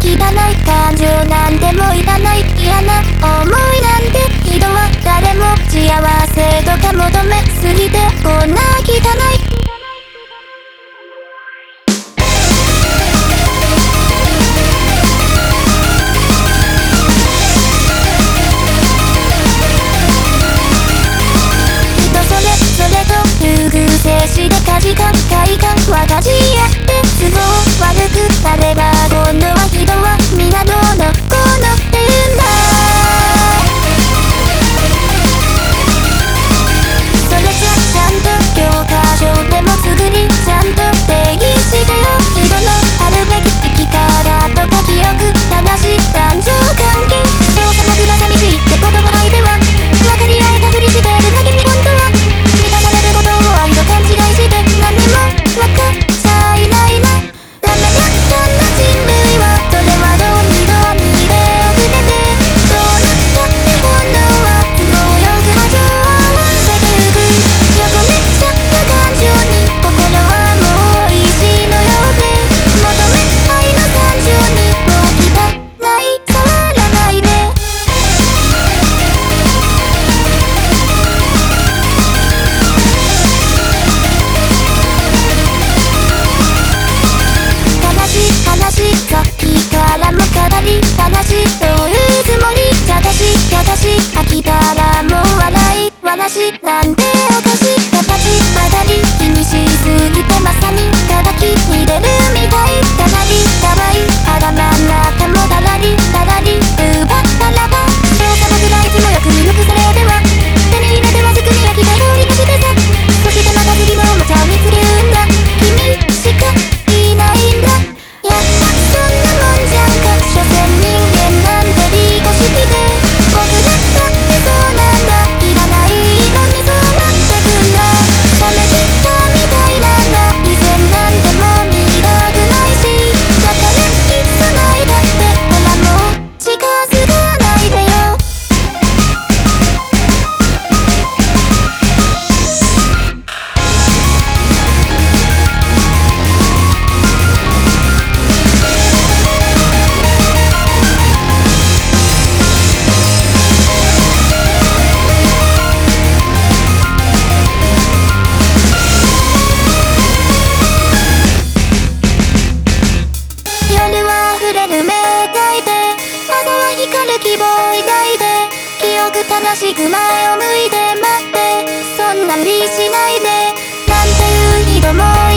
汚い感情なんてもういらない。嫌な思いなんて人は誰も幸せとか求めすぎてこんな汚い。価値観快感分かち合って都合悪くなれば今度は人は皆どうのこうのって言うんだ。それじゃちゃんと教科書でも作りちゃんと定義してよ。人のあるべき生き方とか記憶正しい男女関係そうさまくら寂しいって言葉相手は分かり合えたふりしてるだけに本当は満たされることを愛と勘違いして何もわかっちゃいないな。ダメだこんな人類はそれはどうにどうにで遅れてどうなったって本能は都合よく波長を合わせてゆく。横めっちゃった感情に心はもういいしのようで求め愛の感情にもう汚い触らないで。さっきからも語り話どういうつもりじゃ私飽きたらもう笑い話なんておかしい形曲がり気にしすぎてまさに叩きに出るみたい。かなりやばい頭ん中もだらりだらり奪ったらばそうさ僕がいつもよく見抜くそれでは手に入れてはすぐに焼きたい通りとしてさそしてまた次のおもちゃを見つけるんだ。君しかいないんだ。やっぱそんなもんじゃんか所詮人間なんて利己主義で僕だってそうなんだ。いらないのにそうなってくんだ。冷め切ったみたいなんだ。以前なんてもう見たくないしだからいつないだってほらもう近づかないでよ。夜は溢れる目描いて朝は光る希望抱いて記憶正しく前を向いて待ってそんな無理しないでなんていう人も